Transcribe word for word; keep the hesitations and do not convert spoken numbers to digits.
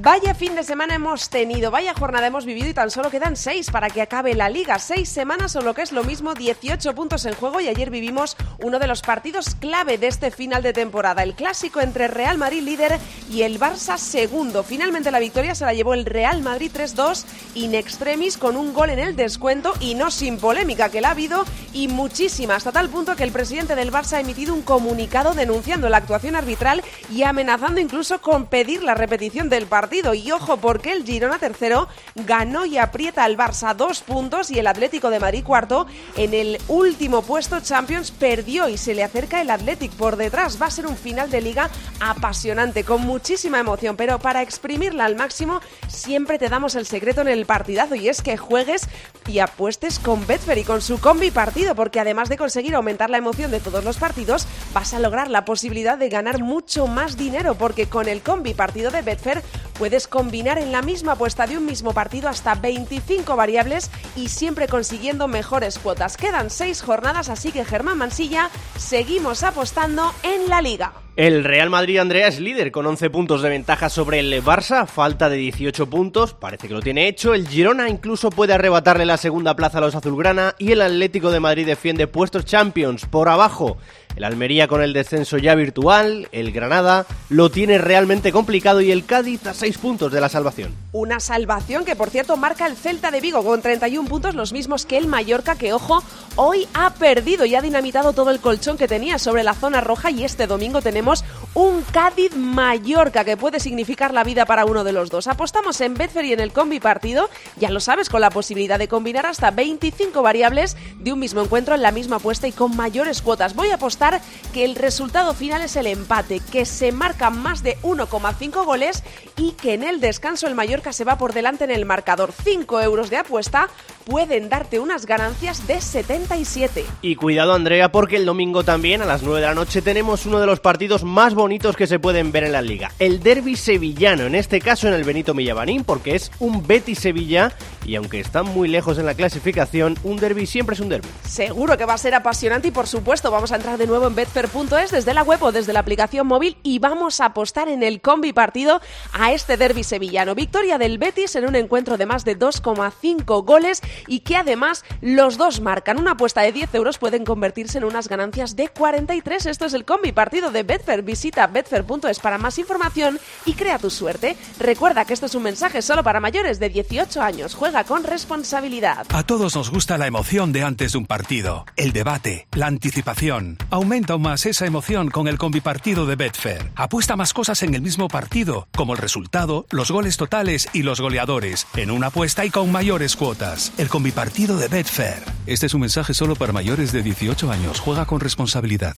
Vaya fin de semana hemos tenido, vaya jornada hemos vivido y tan solo quedan seis para que acabe la Liga. Seis semanas o lo que es lo mismo, dieciocho puntos en juego y ayer vivimos uno de los partidos clave de este final de temporada. El clásico entre Real Madrid líder y el Barça segundo. Finalmente la victoria se la llevó el Real Madrid tres dos in extremis con un gol en el descuento y no sin polémica que la ha habido y muchísima, hasta tal punto que el presidente del Barça ha emitido un comunicado denunciando la actuación arbitral y amenazando incluso con pedir la repetición del partido. Y ojo, porque el Girona tercero ganó y aprieta al Barça dos puntos y el Atlético de Madrid cuarto en el último puesto Champions perdió y se le acerca el Athletic por detrás. Va a ser un final de Liga apasionante, con muchísima emoción, pero para exprimirla al máximo siempre te damos el secreto en el partidazo y es que juegues y apuestes con Betfair y con su combi partido, porque además de conseguir aumentar la emoción de todos los partidos, vas a lograr la posibilidad de ganar mucho más dinero, porque con el combi partido de Betfair puedes combinar en la misma apuesta de un mismo partido hasta veinticinco variables y siempre consiguiendo mejores cuotas. Quedan seis jornadas, así que Germán Mansilla, seguimos apostando en la Liga. El Real Madrid, Andrea, es líder con once puntos de ventaja sobre el Barça, falta de dieciocho puntos, parece que lo tiene hecho. El Girona incluso puede arrebatarle la segunda plaza a los azulgrana y el Atlético de Madrid defiende puestos Champions por abajo. El Almería con el descenso ya virtual, el Granada lo tiene realmente complicado y el Cádiz a seis puntos de la salvación. Una salvación que, por cierto, marca el Celta de Vigo con treinta y un puntos, los mismos que el Mallorca, que, ojo, hoy ha perdido y ha dinamitado todo el colchón que tenía sobre la zona roja y este domingo tenemos un Cádiz-Mallorca que puede significar la vida para uno de los dos. Apostamos en Betfair y en el combi partido, ya lo sabes, con la posibilidad de combinar hasta veinticinco variables de un mismo encuentro en la misma apuesta y con mayores cuotas. Voy a apostar que el resultado final es el empate, que se marcan más de uno coma cinco goles y que en el descanso el Mallorca se va por delante en el marcador. cinco euros de apuesta pueden darte unas ganancias de setenta y siete. Y cuidado, Andrea, porque el domingo también a las nueve de la noche tenemos uno de los partidos más bonitos que se pueden ver en la Liga, el derbi sevillano, en este caso en el Benito Villamarín, porque es un Betis-Sevilla y aunque están muy lejos en la clasificación, un derbi siempre es un derbi. Seguro que va a ser apasionante y por supuesto vamos a entrar de nuevo en betfair punto es desde la web o desde la aplicación móvil y vamos a apostar en el combi partido a este derbi sevillano. Victoria del Betis en un encuentro de más de dos coma cinco goles y que además los dos marcan. Una apuesta de diez euros pueden convertirse en unas ganancias de cuarenta y tres. Esto es el combi partido de Betfair. Visita betfair punto es para más información y crea tu suerte. Recuerda que esto es un mensaje solo para mayores de dieciocho años. Juega con responsabilidad. A todos nos gusta la emoción de antes de un partido, el debate, la anticipación. Aumenta aún más esa emoción con el combipartido de Betfair. Apuesta más cosas en el mismo partido, como el resultado, los goles totales y los goleadores, en una apuesta y con mayores cuotas. El combipartido de Betfair. Este es un mensaje solo para mayores de dieciocho años. Juega con responsabilidad.